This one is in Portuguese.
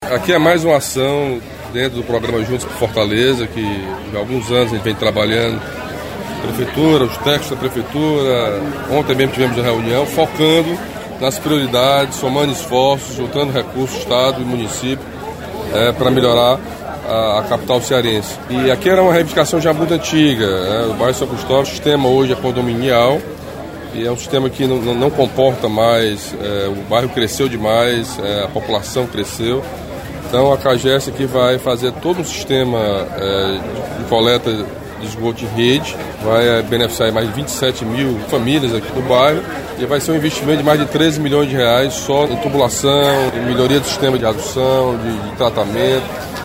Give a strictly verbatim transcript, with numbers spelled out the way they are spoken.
Aqui é mais uma ação dentro do programa Juntos por Fortaleza, que há alguns anos a gente vem trabalhando, prefeitura, os técnicos da prefeitura. Ontem mesmo tivemos uma reunião focando nas prioridades, somando esforços, juntando recursos, Estado e município, é, para melhorar a, a capital cearense. E aqui era uma reivindicação já muito antiga, né? O bairro São Cristóvão, o sistema hoje é condominial, e é um sistema que não, não comporta mais, é, o bairro cresceu demais, é, a população cresceu. Então a CAGES aqui vai fazer todo um sistema é, de, de coleta de esgoto de rede, vai é, beneficiar mais de vinte e sete mil famílias aqui do bairro, e vai ser um investimento de mais de treze milhões de reais só em tubulação, em melhoria do sistema de adução, de, de tratamento.